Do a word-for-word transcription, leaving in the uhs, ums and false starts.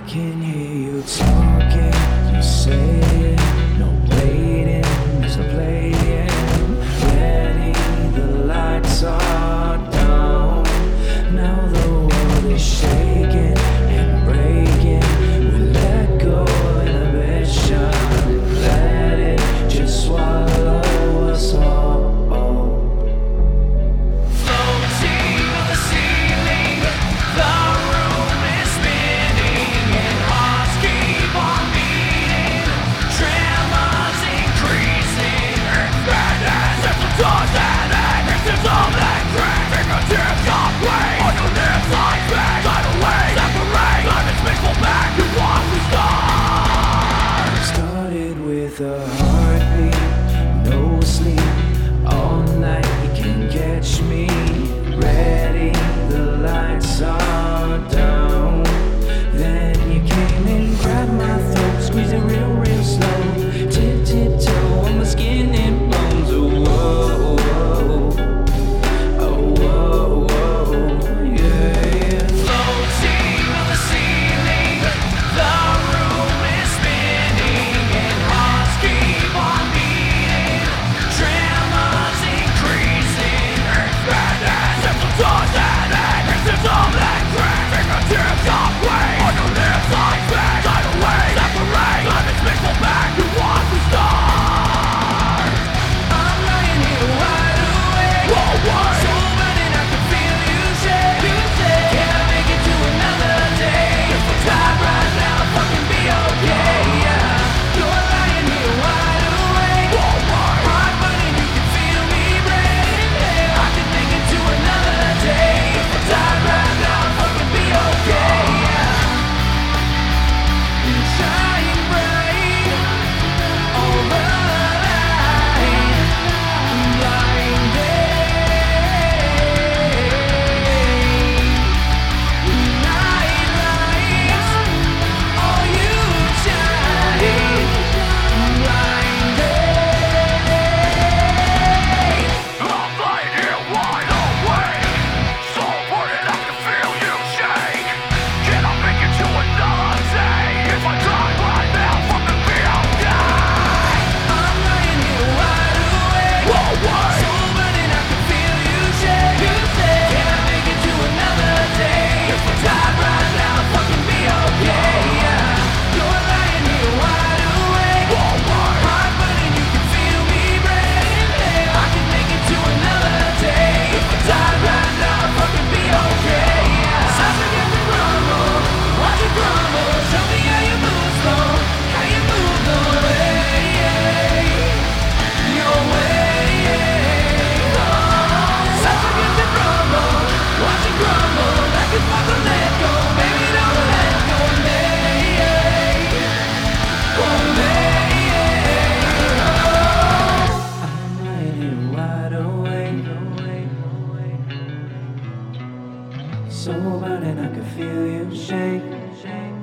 can hear you talking, you say it, no waiting, there's no playing. Ready, the lights are down, now the world is shaking and breaking. We let go of inhibition, let it just swallow us all. A heartbeat, no sleep, all night you can catch me. Ready, the lights are down. Then you came and grabbed my throat, squeeze it real, real slow. Tip, tiptoe on my skin and bones. Oh, whoa, whoa. Oh, whoa, whoa. Yeah, yeah. Floating on the ceiling, the room is spinning and hearts keep on beating. Tremors increasing, earth and symptoms and and symptoms that crack. Fingertips of weight on your lips like bags. Tidal waves separate, time is mixed pull back. You want to start. I'm lying here wide awake. Whoa, wait. So burning I can feel you shake. You say, can I make it to another day? If we're tired right now, fucking be okay. Yeah, you're lying here wide awake. Whoa, wait. Heart burning, you can feel me breaking. Yeah, I can make it to another day. If we're tired right now, fucking be okay. Yeah, you shine bright over the line, blind night lights. Oh, you shine blind I'm lying here wide awake, so burning I can feel you shake. Can I make it to another day? If I die right now, fucking be okay. I'm lying here wide awake. Whoa, wait. So burning I can feel you shake. You say, can I make it to another day? If I die right now, fucking be okay. Yeah, you're lying here wide awake. Whoa, wait. Heart burning, you can feel me breaking. Yeah, I can make it to another day. If I die right now, fucking be okay. Yeah, sounds like you can rumble, watch it crumble. Show me how you move slow, how you move the way, your way. Oh, sounds like you can rumble, watch it crumble. Like it's about to let go, baby, don't let go. Oh, I'm lying here wide awake, so burning I can feel you shake.